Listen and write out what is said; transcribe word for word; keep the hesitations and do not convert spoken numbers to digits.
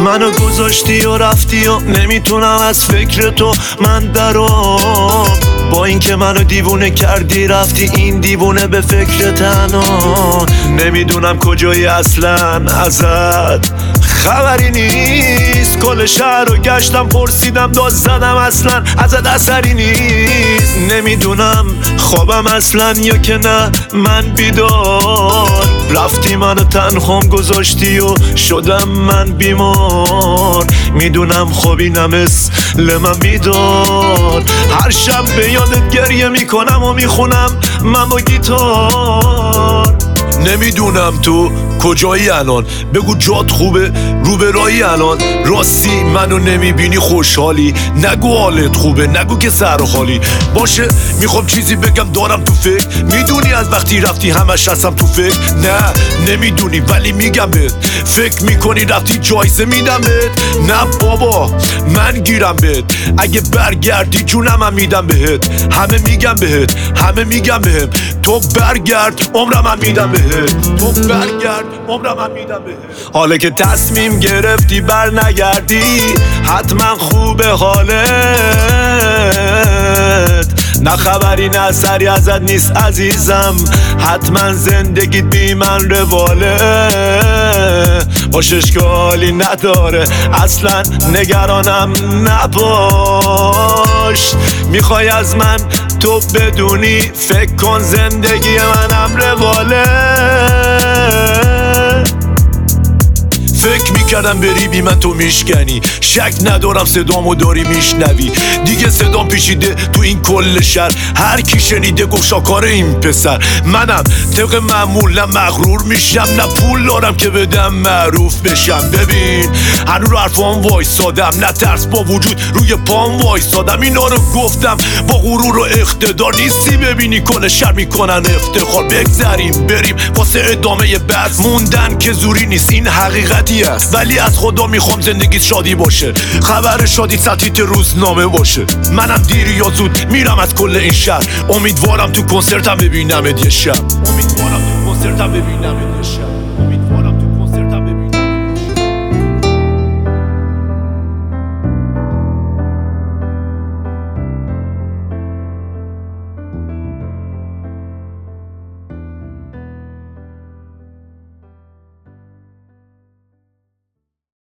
منو گذاشتی و رفتی و نمیتونم از فکر تو من درام. با اینکه منو دیوونه کردی رفتی این دیوونه به فکر تنها. نمیدونم کجایی اصلا ازت خبری نیست. کل شهر رو گشتم پرسیدم داد زدم اصلا ازت اثری نیست. نمیدونم خوابم اصلا یا که نه من بیدار. رفتی منو تنهام گذاشتی و شدم من بیمار. میدونم خوابینم مثل من بیدار. هر شب به یادت گریه میکنم و میخونم من با گیتار. نمیدونم تو کجایی الان، بگو جات خوبه رو به راهی الان. راستی منو نمیبینی خوشحالی، نگو حالت خوبه نگو که سر خالی باشه. میخوام چیزی بگم دارم تو فکر، میدونی از وقتی رفتی همش هستم تو فکر. نه نمیدونی ولی میگم بهت، فکر میکنی رفتی جایزه میدم بهت. نه بابا من گیرم بهت، اگه برگردی جونم هم میدم بهت. همه میگم بهت همه میگم بهم، تو برگرد عمرم هم میدم بهت. تو برگرد عمرم هم میدم بهت. حالا که تصمیم گرفتی بر نگردی حتما خوبه حالت. نه خبری نه سری ازت نیست عزیزم، حتما زندگیت بی من رواله. باش اشکالی نداره اصلا نگرانم نباش. میخوای از من تو بدونی فکر کن زندگی منم رواله. فکر میکردم بری بی من تو میشکنی، شک ندارم صدامو داری میشنوی. دیگه صدام پیچیده تو این کل شهر، هر کی شنیده گفت شاکار این پسر. منم طبق معمول نه مغرور میشم نه پول دارم که بدم معروف بشم. ببین هنو رو حرفام وایسادم، نه ترس با وجود روی پام وایسادم. اینا رو گفتم با غرور و اقتدار، نیستی ببینی کنه شر میکنن افتخار. بگذریم بریم واسه ادامه بحث، موندن که زوری نیست این حقیقتی است. ولی از خدا میخوام زندگیت شادی باشه، خبر شادی سطحیت روزنامه باشه. منم دیر یا زود میرم از کل این شهر، امیدوارم تو کنسرتم ببینم یه شب. امیدوارم تو کنسرتم ببینم یه شب.